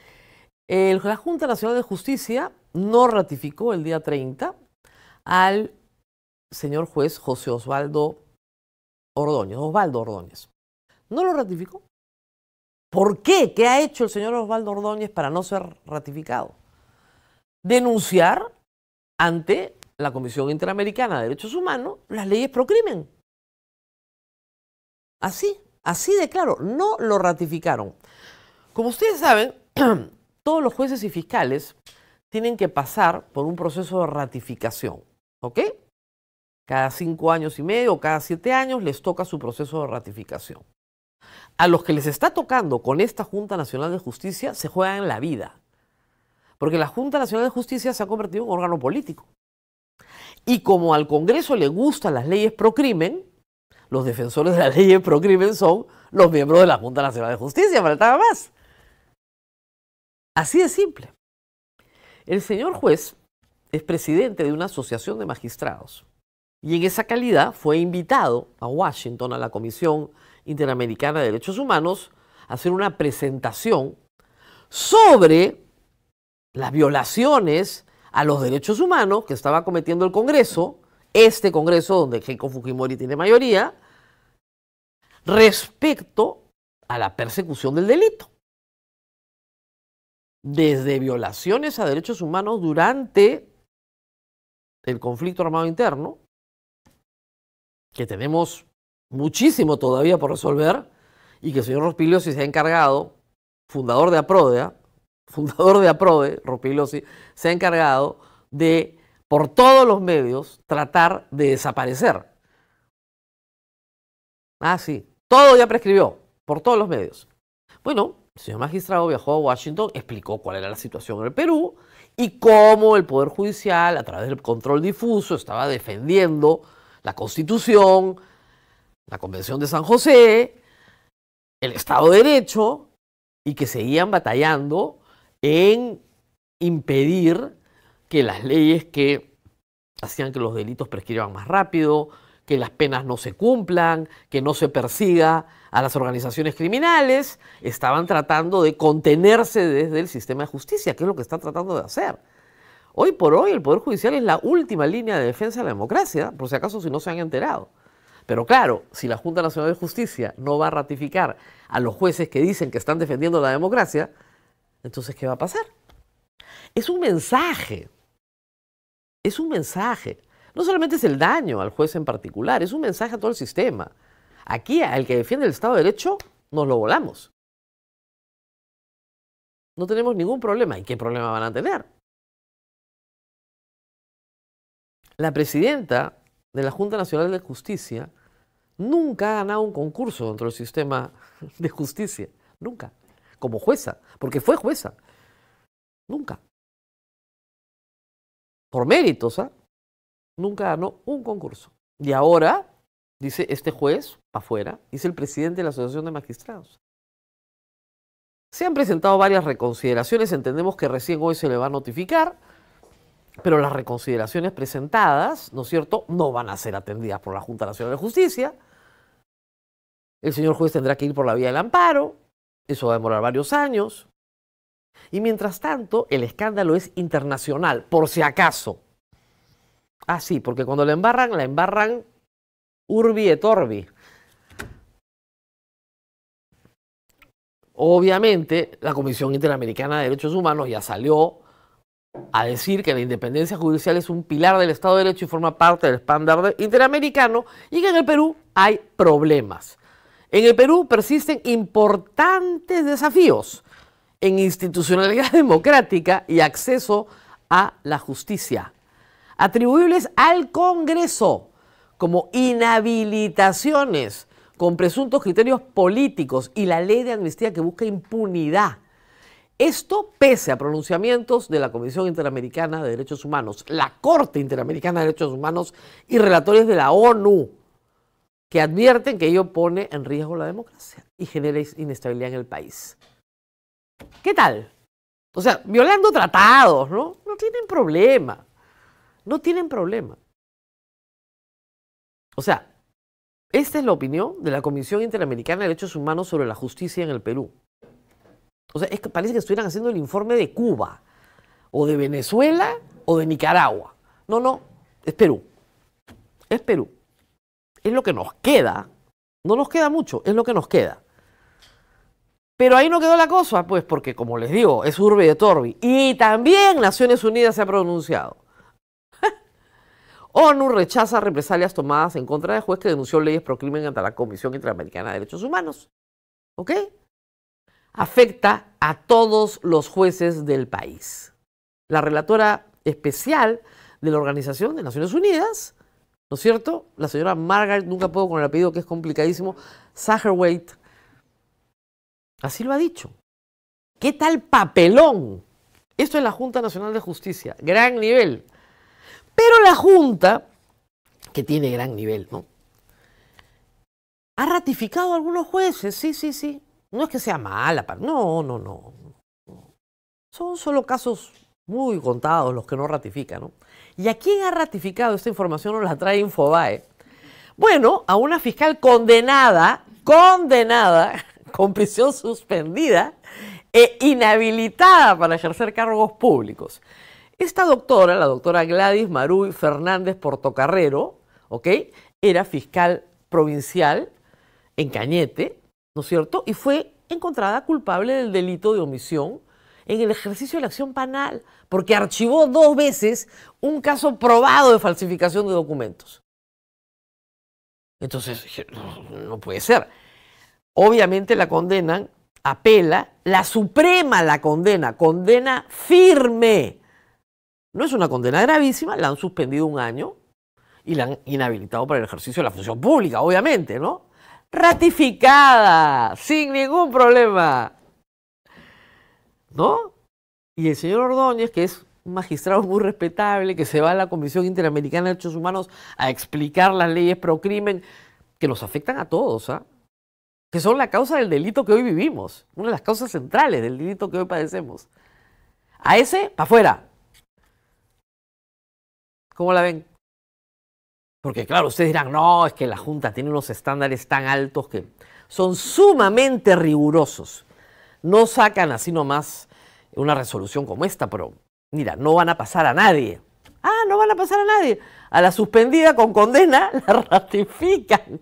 El, la Junta Nacional de Justicia no ratificó el día treinta al señor juez José Osvaldo Ordóñez, Osvaldo Ordóñez. No lo ratificó. ¿Por qué? ¿Qué ha hecho el señor Osvaldo Ordóñez para no ser ratificado? Denunciar ante la Comisión Interamericana de Derechos Humanos las leyes pro crimen. Así, así de claro, no lo ratificaron. Como ustedes saben, todos los jueces y fiscales tienen que pasar por un proceso de ratificación, ¿ok? Cada cinco años y medio o cada siete años les toca su proceso de ratificación. A los que les está tocando con esta Junta Nacional de Justicia se juegan la vida, porque la Junta Nacional de Justicia se ha convertido en un órgano político. Y como al Congreso le gustan las leyes pro crimen, los defensores de las leyes pro crimen son los miembros de la Junta Nacional de Justicia, faltaba más. Así de simple. El señor juez es presidente de una asociación de magistrados y en esa calidad fue invitado a Washington, a la Comisión Interamericana de Derechos Humanos, a hacer una presentación sobre las violaciones a los derechos humanos que estaba cometiendo el Congreso, este Congreso donde Keiko Fujimori tiene mayoría, respecto a la persecución del delito. Desde violaciones a derechos humanos durante el conflicto armado interno, que tenemos muchísimo todavía por resolver, y que el señor Rospigliosi se ha encargado, fundador de APRODE, fundador de APRODE, Rospigliosi, se ha encargado de, por todos los medios, tratar de desaparecer. Ah, sí, todo ya prescribió, por todos los medios. Bueno, el señor magistrado viajó a Washington, explicó cuál era la situación en el Perú y cómo el Poder Judicial, a través del control difuso, estaba defendiendo la Constitución, la Convención de San José, el Estado de Derecho, y que seguían batallando en impedir que las leyes que hacían que los delitos prescriban más rápido, que las penas no se cumplan, que no se persiga a las organizaciones criminales, estaban tratando de contenerse desde el sistema de justicia, que es lo que están tratando de hacer. Hoy por hoy el Poder Judicial es la última línea de defensa de la democracia, por si acaso si no se han enterado. Pero claro, si la Junta Nacional de Justicia no va a ratificar a los jueces que dicen que están defendiendo la democracia, entonces ¿qué va a pasar? Es un mensaje, es un mensaje. No solamente es el daño al juez en particular, es un mensaje a todo el sistema. Aquí, al que defiende el Estado de Derecho, nos lo volamos. No tenemos ningún problema. ¿Y qué problema van a tener? La presidenta de la Junta Nacional de Justicia nunca ha ganado un concurso dentro del sistema de justicia. Nunca. Como jueza, porque fue jueza. Nunca. Por méritos, ¿ah? ¿eh? Nunca ganó un concurso. Y ahora, dice este juez, afuera, dice el presidente de la Asociación de Magistrados. Se han presentado varias reconsideraciones, entendemos que recién hoy se le va a notificar, pero las reconsideraciones presentadas, ¿no es cierto?, no van a ser atendidas por la Junta Nacional de Justicia. El señor juez tendrá que ir por la vía del amparo, eso va a demorar varios años. Y mientras tanto, el escándalo es internacional, por si acaso. Ah, sí, porque cuando la embarran, la embarran urbi et orbi. Obviamente, la Comisión Interamericana de Derechos Humanos ya salió a decir que la independencia judicial es un pilar del Estado de Derecho y forma parte del estándar interamericano, y que en el Perú hay problemas. En el Perú persisten importantes desafíos en institucionalidad democrática y acceso a la justicia, atribuibles al Congreso, como inhabilitaciones con presuntos criterios políticos y la ley de amnistía que busca impunidad. Esto pese a pronunciamientos de la Comisión Interamericana de Derechos Humanos, la Corte Interamericana de Derechos Humanos y relatores de la ONU, que advierten que ello pone en riesgo la democracia y genera inestabilidad en el país. ¿Qué tal? O sea, violando tratados, ¿no? No tienen problema. No tienen problema. O sea, esta es la opinión de la Comisión Interamericana de Derechos Humanos sobre la justicia en el Perú. O sea, es que parece que estuvieran haciendo el informe de Cuba, o de Venezuela, o de Nicaragua. No, no, es Perú. Es Perú. Es lo que nos queda. No nos queda mucho, es lo que nos queda. Pero ahí no quedó la cosa, pues, porque como les digo, es urbe et orbi. Y también Naciones Unidas se ha pronunciado. ONU rechaza represalias tomadas en contra del juez que denunció leyes pro crimen ante la Comisión Interamericana de Derechos Humanos. ¿Ok? Afecta a todos los jueces del país. La relatora especial de la Organización de Naciones Unidas, ¿no es cierto? La señora Margaret, nunca puedo con el apellido que es complicadísimo, Satterthwaite, así lo ha dicho. ¿Qué tal papelón? Esto es la Junta Nacional de Justicia, gran nivel. Pero la Junta, que tiene gran nivel, ¿no?, ha ratificado a algunos jueces, sí, sí, sí. No es que sea mala, no, no, no. Son solo casos muy contados los que no ratifican, ¿no? ¿Y a quién ha ratificado? Esta información nos la trae Infobae. Bueno, a una fiscal condenada, condenada, con prisión suspendida e inhabilitada para ejercer cargos públicos. Esta doctora, la doctora Gladys Maruy Fernández Portocarrero, ¿ok?, era fiscal provincial en Cañete, ¿no es cierto?, y fue encontrada culpable del delito de omisión en el ejercicio de la acción penal, porque archivó dos veces un caso probado de falsificación de documentos. Entonces, no, no puede ser. Obviamente la condenan, apela, la Suprema la condena, condena firme. No es una condena gravísima, la han suspendido un año y la han inhabilitado para el ejercicio de la función pública, obviamente, ¿no? Ratificada, sin ningún problema, ¿no? Y el señor Ordóñez, que es un magistrado muy respetable, que se va a la Comisión Interamericana de Derechos Humanos a explicar las leyes pro crimen, que nos afectan a todos, ¿ah? Que son la causa del delito que hoy vivimos, una de las causas centrales del delito que hoy padecemos. A ese, para afuera. ¿Cómo la ven? Porque claro, ustedes dirán, no, es que la Junta tiene unos estándares tan altos que son sumamente rigurosos. No sacan así nomás una resolución como esta, pero mira, no van a pasar a nadie. Ah, no van a pasar a nadie. A la suspendida con condena la ratifican.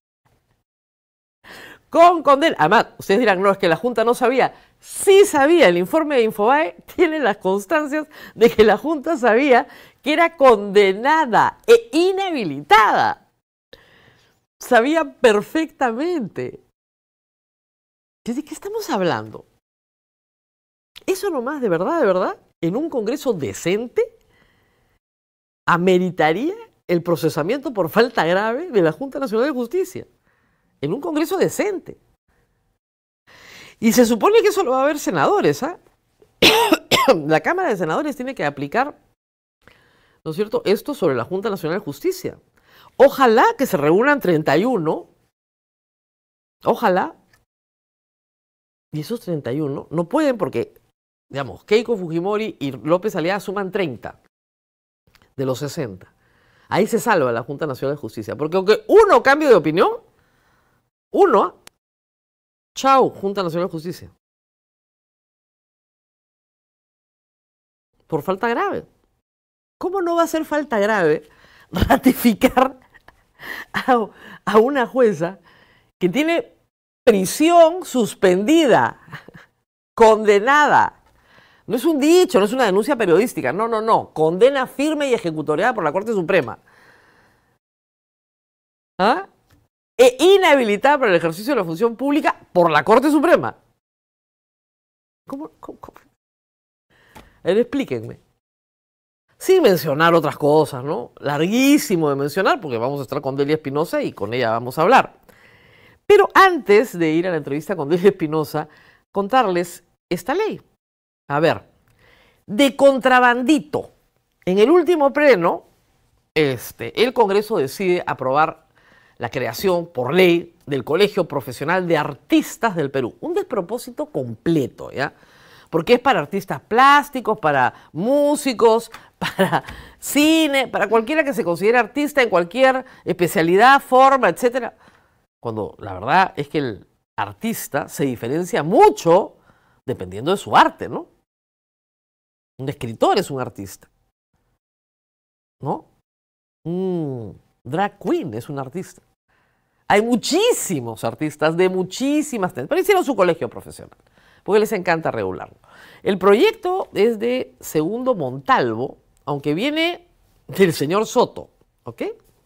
Con condena. Además, ustedes dirán, no, es que la Junta no sabía. Sí sabía, el informe de Infobae tiene las constancias de que la Junta sabía que era condenada e inhabilitada. Sabía perfectamente. ¿De qué estamos hablando? Eso nomás, de verdad, de verdad, en un Congreso decente, ameritaría el procesamiento por falta grave de la Junta Nacional de Justicia. En un Congreso decente. Y se supone que eso lo va a haber senadores, ¿ah? La Cámara de Senadores tiene que aplicar, ¿no es cierto?, esto sobre la Junta Nacional de Justicia. Ojalá que se reúnan treinta y uno. Ojalá. Y esos treinta y uno no pueden porque, digamos, Keiko Fujimori y López Aliaga suman treinta de los sesenta. Ahí se salva la Junta Nacional de Justicia. Porque aunque uno cambie de opinión, uno, chau, Junta Nacional de Justicia. Por falta grave. ¿Cómo no va a ser falta grave ratificar a, a una jueza que tiene prisión suspendida, condenada? No es un dicho, no es una denuncia periodística, no, no, no. Condena firme y ejecutoriada por la Corte Suprema. ¿Ah? E inhabilitada para el ejercicio de la función pública por la Corte Suprema. ¿Cómo? ¿Cómo? ¿Cómo? A ver, explíquenme. Sin mencionar otras cosas, ¿no? Larguísimo de mencionar, porque vamos a estar con Delia Espinosa y con ella vamos a hablar. Pero antes de ir a la entrevista con Delia Espinosa, contarles esta ley. A ver, de contrabandito. En el último pleno, este, el Congreso decide aprobar la creación por ley del Colegio Profesional de Artistas del Perú. Un despropósito completo, ¿ya? Porque es para artistas plásticos, para músicos, para cine, para cualquiera que se considere artista en cualquier especialidad, forma, etcétera. Cuando la verdad es que el artista se diferencia mucho dependiendo de su arte, ¿no? Un escritor es un artista, ¿no? Un drag queen es un artista. Hay muchísimos artistas de muchísimas tendencias, pero hicieron su colegio profesional, porque les encanta regularlo. El proyecto es de Segundo Montalvo, aunque viene del señor Soto, ¿ok?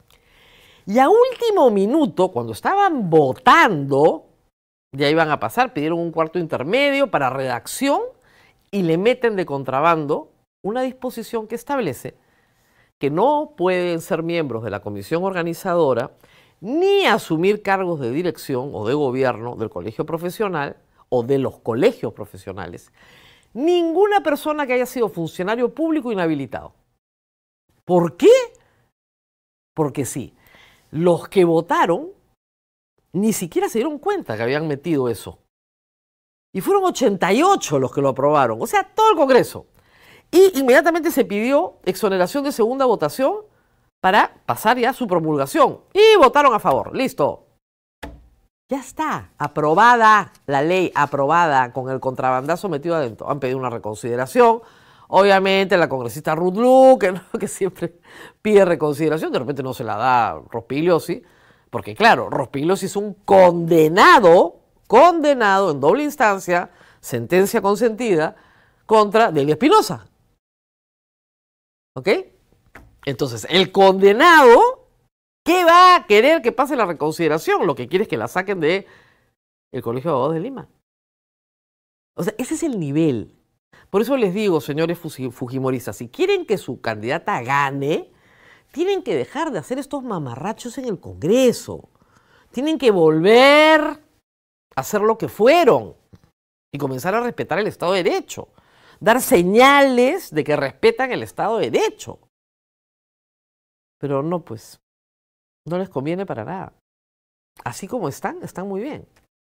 Y a último minuto, cuando estaban votando, ya iban a pasar, pidieron un cuarto intermedio para redacción y le meten de contrabando una disposición que establece que no pueden ser miembros de la comisión organizadora ni asumir cargos de dirección o de gobierno del colegio profesional o de los colegios profesionales ninguna persona que haya sido funcionario público inhabilitado. ¿Por qué? Porque sí, los que votaron ni siquiera se dieron cuenta que habían metido eso. Y fueron ochenta y ocho los que lo aprobaron, o sea, todo el Congreso. Y inmediatamente se pidió exoneración de segunda votación para pasar ya su promulgación. Y votaron a favor, listo. Ya está, aprobada la ley, aprobada con el contrabandazo metido adentro. Han pedido una reconsideración. Obviamente la congresista Ruth Lu, que, ¿no? que siempre pide reconsideración, de repente no se la da Rospigliosi, porque claro, Rospigliosi es un condenado, condenado en doble instancia, sentencia consentida, contra Delia Espinosa. ¿Ok? Entonces, el condenado, ¿qué qué va a querer que pase la reconsideración? Lo que quiere es que la saquen de el Colegio de Abogados de Lima. O sea, ese es el nivel. Por eso les digo, señores fujimoristas, si quieren que su candidata gane, tienen que dejar de hacer estos mamarrachos en el Congreso. Tienen que volver a hacer lo que fueron y comenzar a respetar el Estado de Derecho. Dar señales de que respetan el Estado de Derecho. Pero no, pues, no les conviene para nada. Así como están, están muy bien.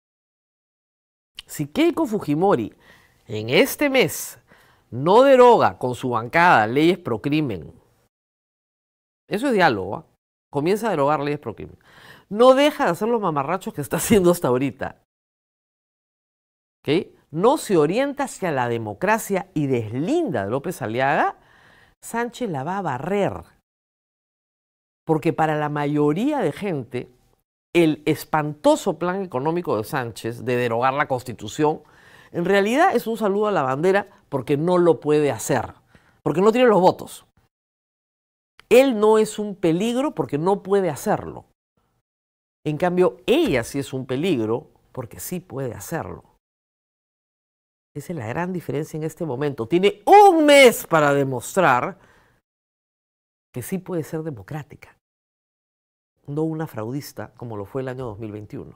Si Keiko Fujimori en este mes no deroga con su bancada leyes pro crimen, eso es diálogo, ¿eh? Comienza a derogar leyes pro crimen. No deja de hacer los mamarrachos que está haciendo hasta ahorita. ¿Okay? No se orienta hacia la democracia y deslinda de López Aliaga, Sánchez la va a barrer. Porque para la mayoría de gente, el espantoso plan económico de Sánchez de derogar la Constitución, en realidad es un saludo a la bandera porque no lo puede hacer, porque no tiene los votos. Él no es un peligro porque no puede hacerlo. En cambio, ella sí es un peligro porque sí puede hacerlo. Esa es la gran diferencia en este momento. Tiene un mes para demostrar que sí puede ser democrática. No una fraudista como lo fue el año dos mil veintiuno.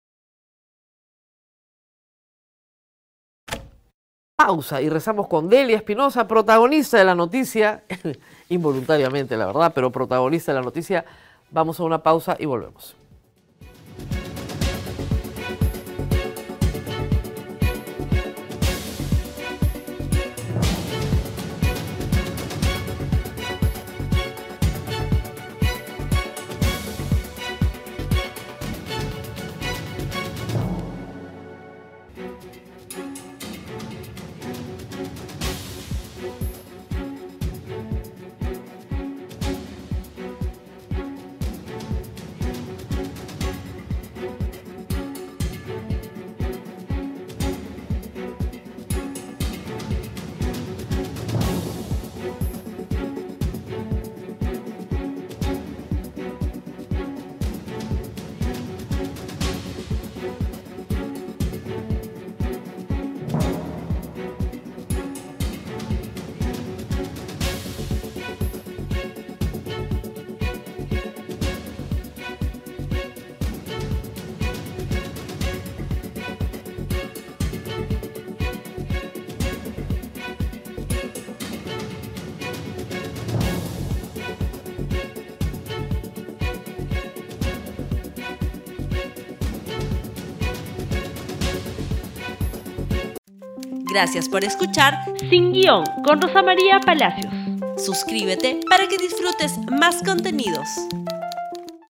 Pausa y rezamos con Delia Espinosa, protagonista de la noticia, involuntariamente la verdad, pero protagonista de la noticia. Vamos a una pausa y volvemos. Gracias por escuchar Sin Guión con Rosa María Palacios. Suscríbete para que disfrutes más contenidos.